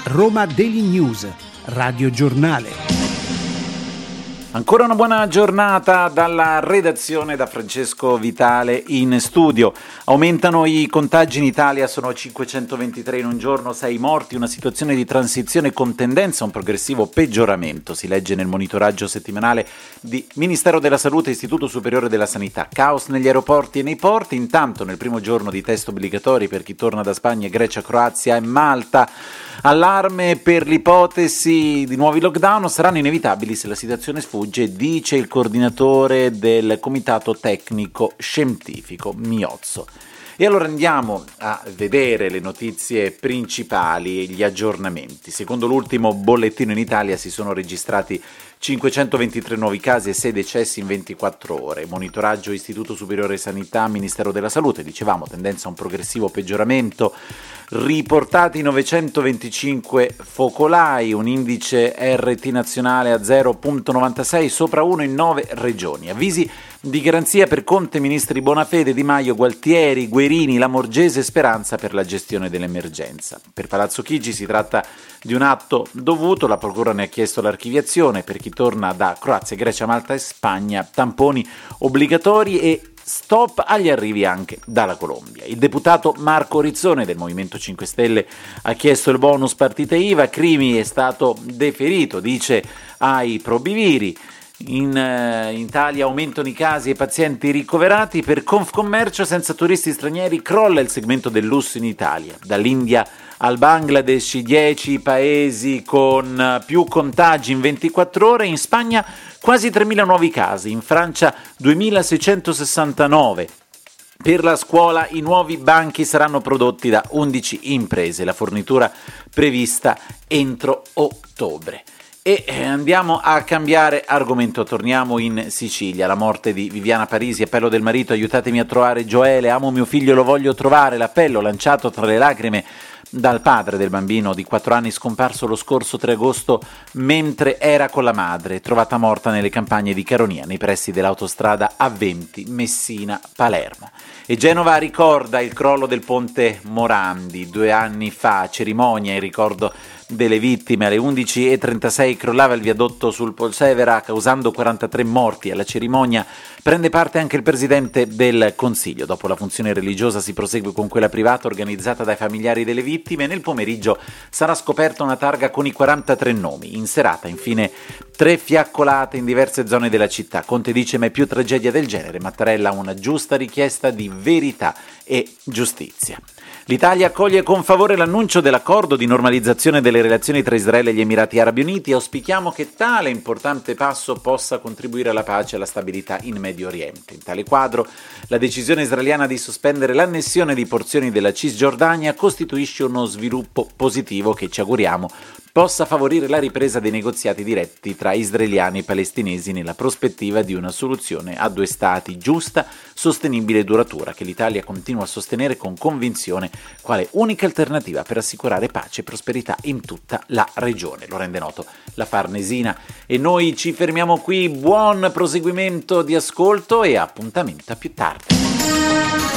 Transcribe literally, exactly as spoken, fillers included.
Roma Daily News, Radio Giornale. Ancora una buona giornata dalla redazione, da Francesco Vitale in studio. Aumentano i contagi in Italia, sono cinquecentoventitré in un giorno, sei morti, una situazione di transizione con tendenza a un progressivo peggioramento, si legge nel monitoraggio settimanale di Ministero della Salute e Istituto Superiore della Sanità. Caos negli aeroporti e nei porti, intanto nel primo giorno di test obbligatori per chi torna da Spagna, Grecia, Croazia e Malta. Allarme per l'ipotesi di nuovi lockdown, saranno inevitabili se la situazione sfugge, dice il coordinatore del Comitato Tecnico Scientifico Miozzo. E allora andiamo a vedere le notizie principali, gli aggiornamenti. Secondo l'ultimo bollettino in Italia si sono registrati cinquecentoventitré nuovi casi e sei decessi in ventiquattro ore. Monitoraggio Istituto Superiore Sanità, Ministero della Salute, dicevamo, tendenza a un progressivo peggioramento. Riportati novecentoventicinque focolai, un indice R T nazionale a zero virgola novantasei, sopra uno in nove regioni. Avvisi di garanzia per Conte, ministri Bonafede, Di Maio, Gualtieri, Guerini, Lamorgese e Speranza per la gestione dell'emergenza. Per Palazzo Chigi si tratta di un atto dovuto, la Procura ne ha chiesto l'archiviazione. Per chi torna da Croazia, Grecia, Malta e Spagna, tamponi obbligatori e stop agli arrivi anche dalla Colombia. Il deputato Marco Rizzone del Movimento cinque Stelle ha chiesto il bonus partite I V A, Crimi è stato deferito, dice ai probiviri. In, uh, in Italia aumentano i casi e pazienti ricoverati. Per Confcommercio, senza turisti stranieri crolla il segmento del lusso in Italia. Dall'India al Bangladesh, i dieci paesi con più contagi in ventiquattro ore. In Spagna quasi tremila nuovi casi, in Francia duemilaseicentosessantanove. Per la scuola i nuovi banchi saranno prodotti da undici imprese, la fornitura prevista entro ottobre. E andiamo a cambiare argomento, torniamo in Sicilia. La morte di Viviana Parisi, appello del marito, aiutatemi a trovare Gioele, amo mio figlio, lo voglio trovare, l'appello lanciato tra le lacrime dal padre del bambino di quattro anni scomparso lo scorso tre agosto mentre era con la madre, trovata morta nelle campagne di Caronia, nei pressi dell'autostrada A venti Messina-Palermo. E Genova ricorda il crollo del ponte Morandi due anni fa, cerimonia in ricordo delle vittime. Alle undici e trentasei crollava il viadotto sul Polsevera causando quarantatré morti. Alla cerimonia prende parte anche il presidente del Consiglio. Dopo la funzione religiosa si prosegue con quella privata organizzata dai familiari delle vittime. Nel pomeriggio sarà scoperta una targa con i quarantatré nomi. In serata, infine, tre fiaccolate in diverse zone della città. Conte dice: ma è più tragedia del genere. Mattarella ha una giusta richiesta di verità e giustizia. L'Italia accoglie con favore l'annuncio dell'accordo di normalizzazione delle relazioni tra Israele e gli Emirati Arabi Uniti. Auspichiamo che tale importante passo possa contribuire alla pace e alla stabilità in Medio Oriente. In tale quadro, la decisione israeliana di sospendere l'annessione di porzioni della Cisgiordania costituisce uno sviluppo positivo che ci auguriamo possa favorire la ripresa dei negoziati diretti tra israeliani e palestinesi nella prospettiva di una soluzione a due stati giusta, sostenibile e duratura, che l'Italia continua a sostenere con convinzione quale unica alternativa per assicurare pace e prosperità in tutta la regione. Lo rende noto la Farnesina. E noi ci fermiamo qui, buon proseguimento di ascolto e appuntamento a più tardi.